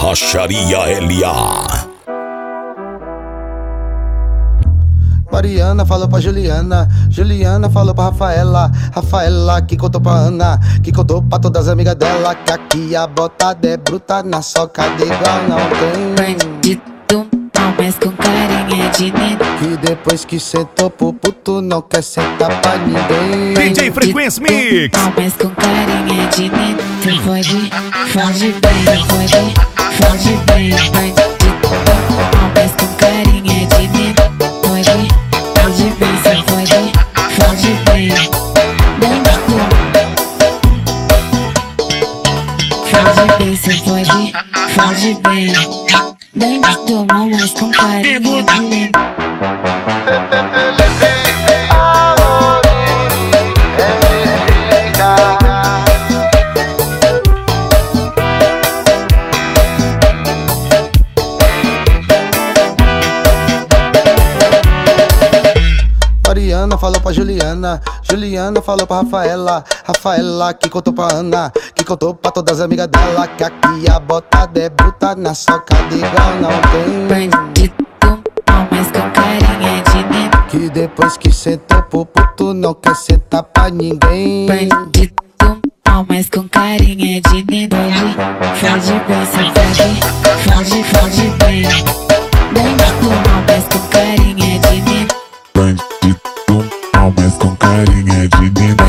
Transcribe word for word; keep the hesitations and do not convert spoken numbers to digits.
Borracharia L A. Mariana falou pra Juliana, Juliana falou pra Rafaela, Rafaela que contou pra Ana, que contou pra todas as amigas dela, que aqui a botada é bruta, na soca de igual não tem. Bandido não, mas com carinha de neno. Que depois que sentou pro puto não quer sentar pra ninguém. D J Frequency Mix. Não, mas com carinha de neno. Tu fode, fode bem, fode, fode bem. Bandido não, mas com carinha de neno. Fode, fode bem, cê fode, fode bem. Bandido fode bem, cê fode, fode bem. Bandido não, mas com carinha de neno. Mariana falou pra Juliana, Juliana falou pra Rafaela, Rafaela que contou pra Ana, que contou pra todas as amigas dela, que aqui a botada é bruta, na soca de igual não tem. Bandido não, mas com carinha de neno. Que depois que sentou pro puto não quer sentar pra ninguém. Bandido não, mas com carinha de neno. Fode bem, cê fode, fode, fode bem. Bandido não, mas com carinha de neno. Bandido, não, mas com carinha de neno.